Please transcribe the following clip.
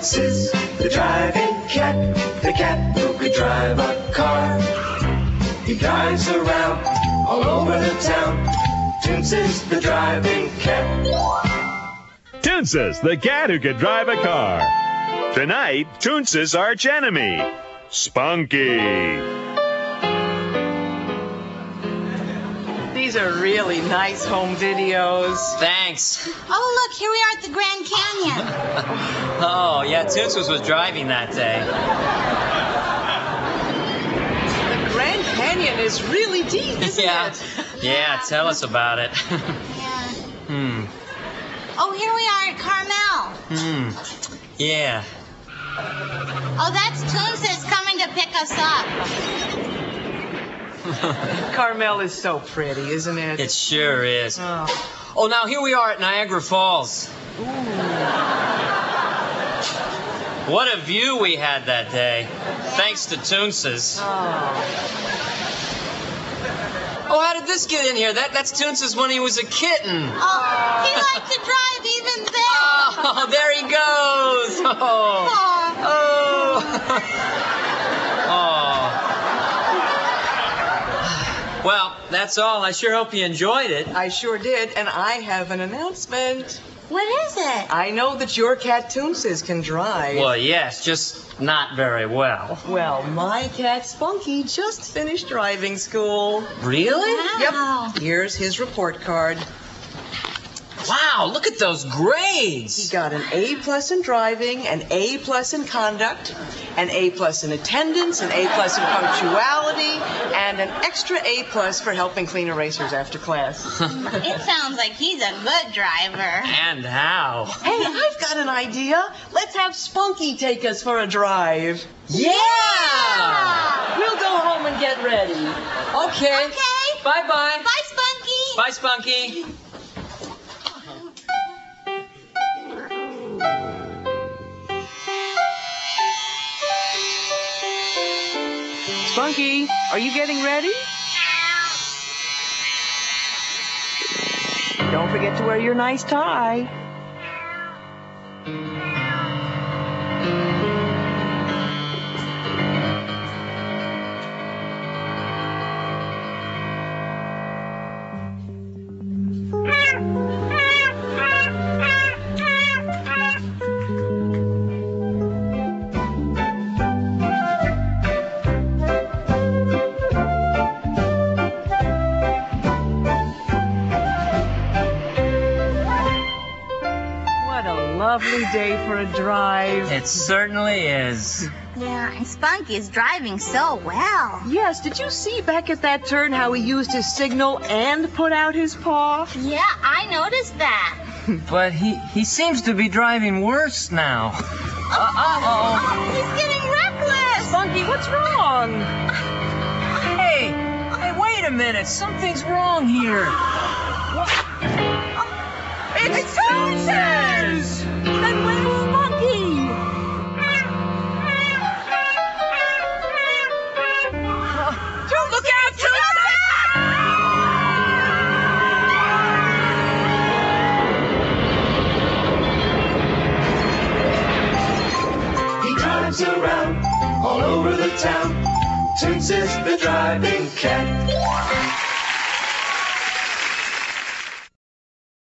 Toonces, the driving cat, the cat who could drive a car. He drives around all over the town. Toonces, the driving cat. Toonces, the cat who could drive a car. Tonight, Toonces' arch enemy, Spunky. These are really nice home videos. Thanks. Oh, look, here we are at the Grand Canyon. Oh, yeah, Toonces was driving that day. The Grand Canyon is really deep, isn't it? Yeah, tell us about it. Yeah. Oh, here we are at Carmel. Yeah. Oh, that's Toonces coming to pick us up. Carmel is so pretty, isn't it? It sure is. Oh, Now here we are at Niagara Falls. ooh. What a view we had that day. Thanks to Toonces. Oh, how did this get in here? That's Toonces when he was a kitten. Oh, he likes to drive even then. Oh, there he goes. Oh. Well, that's all. I sure hope you enjoyed it. I sure did, and I have an announcement. What is it? I know that your cat Toonces can drive. Well, yes, just not very well. Well, my cat Spunky just finished driving school. Really? Wow. Yep. Here's his report card. Wow, look at those grades. He got an A+ in driving, an A+ in conduct, an A+ in attendance, an A+ in punctuality, and an extra A+ for helping clean erasers after class. It sounds like he's a good driver. And how? Hey, I've got an idea. Let's have Spunky take us for a drive. Yeah! We'll go home and get ready. Okay. Okay. Bye-bye. Bye, Spunky. Bye, Spunky. Spunky, are you getting ready? Don't forget to wear your nice tie. Lovely day for a drive. It certainly is. Yeah, and Spunky's driving so well. Yes, did you see back at that turn how he used his signal and put out his paw? Yeah, I noticed that. But he seems to be driving worse now. He's getting reckless. Spunky, what's wrong? Hey, wait a minute. Something's wrong here. It's Toonces! Then where's Spunky? Look out, Toonces! He drives around all over the town. Toonces, the driving cat.